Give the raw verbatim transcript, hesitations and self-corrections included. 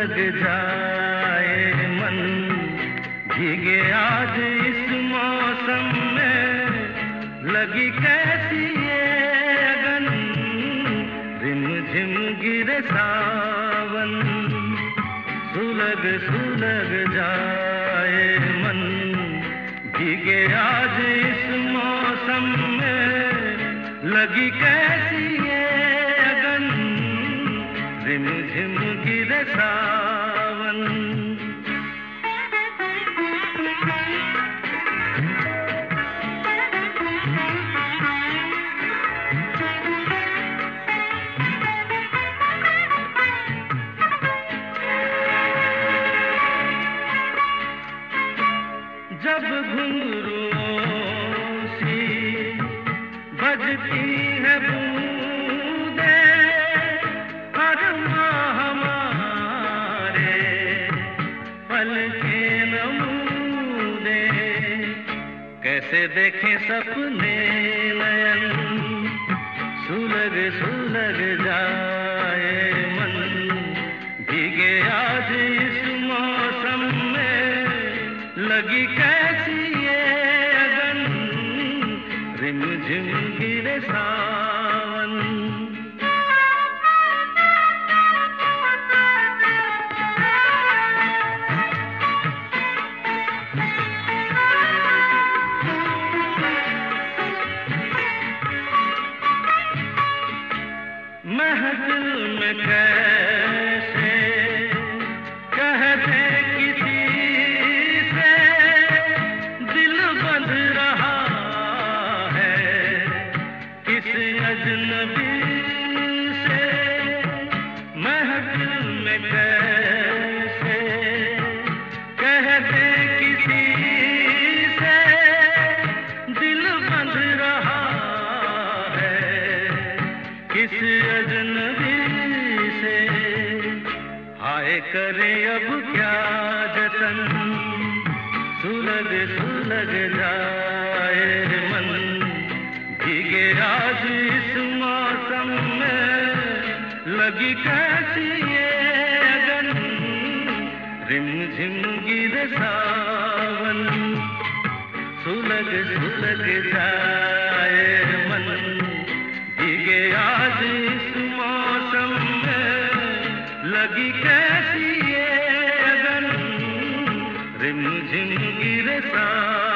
सुलग जाए मन, भीगे आज इस मौसम में, लगी कैसी ये अगन, रिम झिम गिरे सावन, सुलग सुलग जाए मन, भीगे आज इस मौसम में, लगी कैसी ये अगन, रिम झिम गिरे सावन। जब घुंघरूओं सी बजती है बूंदे, हर माह हमारे पलके नमूने, कैसे देखें सपने नयन, सुलग सुलग जाए मन, भीगे आज इस मौसम में, लगी कैसी ये अगन, रिम झिम गिरे सावन। महफिल में कैसे कह दे किसी से, दिल बंध रहा है किस अजनबी से, महफिल में कैसे कह दे किसी से, दिल बंध रहा है किस अजनबी से, हाय करे अब क्या जतन, सुलग सुलग जाए मन, भीगे आज इस मौसम में, लगी कैसी ये अगन, रिम झिम गिरे सावन, सुलग सुलग जाए मन, भीगे आज इस मौसम में, लगी कैसी ये अगन, रिम झिम गिरे सावन।